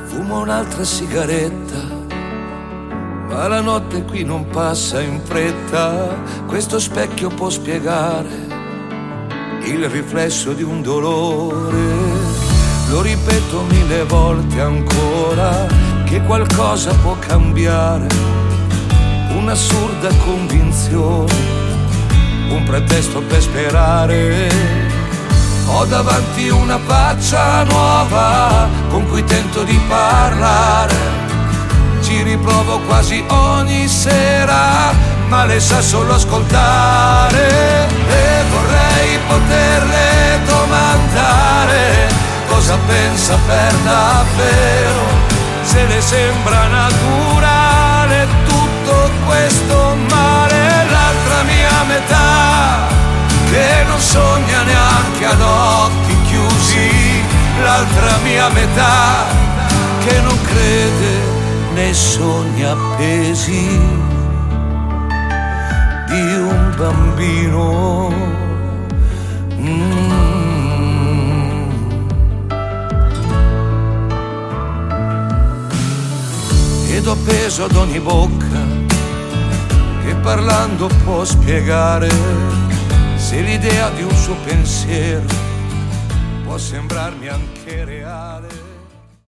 Fumo un'altra sigaretta, ma la notte qui non passa in fretta. Questo specchio può spiegare il riflesso di un dolore. Lo ripeto 1000 volte ancora, che qualcosa può cambiare. Un'assurda convinzione, un pretesto per sperare. Ho davanti una faccia nuova con cui tento di parlare. Ci riprovo quasi ogni sera, ma lei sa solo ascoltare. E vorrei poterle domandare cosa pensa per davvero, se le sembra naturale tutto questo male. L'altra mia metà che non sogna neanche ad occhi chiusi, l'altra mia metà che non crede nei sogni appesi di un bambino. Ed ho peso ad ogni bocca che parlando può spiegare se l'idea di un suo pensiero può sembrarmi anche reale.